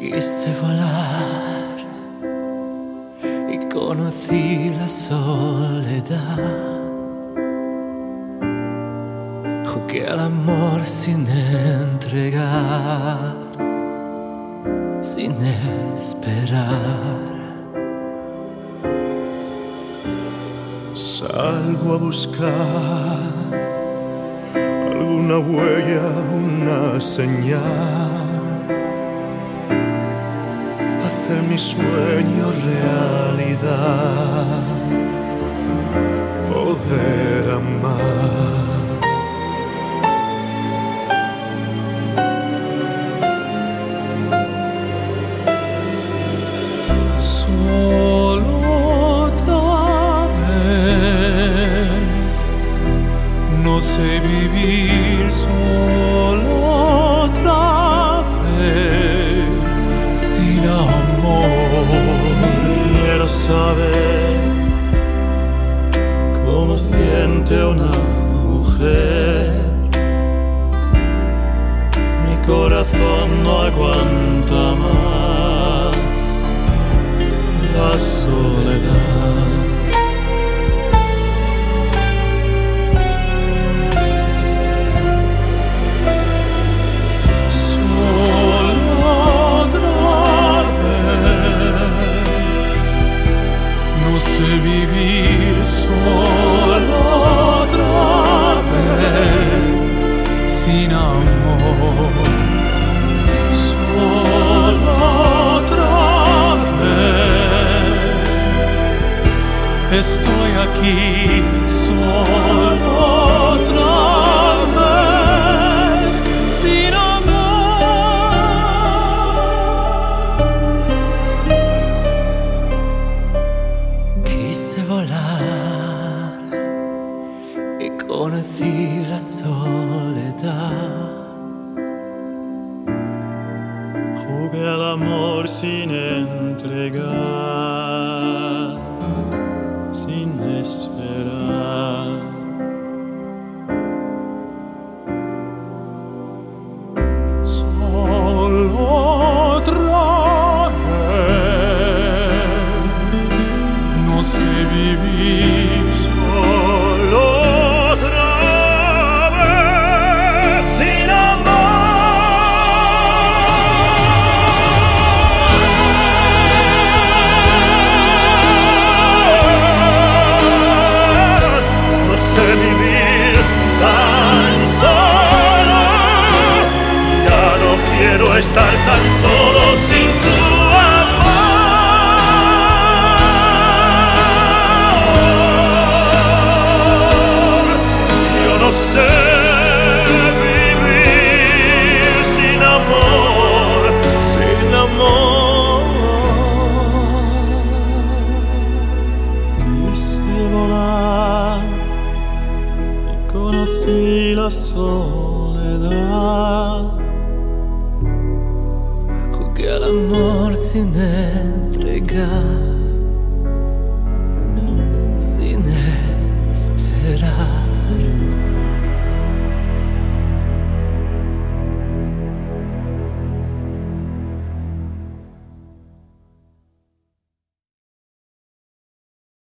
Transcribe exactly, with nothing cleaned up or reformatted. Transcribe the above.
Quise volar y conocí la soledad. Jugué al amor sin entregar, sin esperar. Salgo a buscar alguna huella, una señal, hacer mi sueño realidad, poder amar. Solo otra vez, no sé vivir solo otra vez, sin amor. Quiero saber cómo siente una mujer. Mi corazón no aguanta más la soledad. Solo otra vez, no sé vivir solo otra vez, sin amor. Solo otra vez, estoy aquí solo otra vez, sin amor. Quise volar y conocí la soledad. Jugué al amor sin entregar, sin esperar. Solo otra vez, no sé vivir Solo otra vez, sin amor. No sé vivir tan solo, ya no quiero estar tan solo sin tu amor. Yo no sé vivir sin amor, sin amor. Quise volar y conocí la soledad. Jugué al amor sin entregar,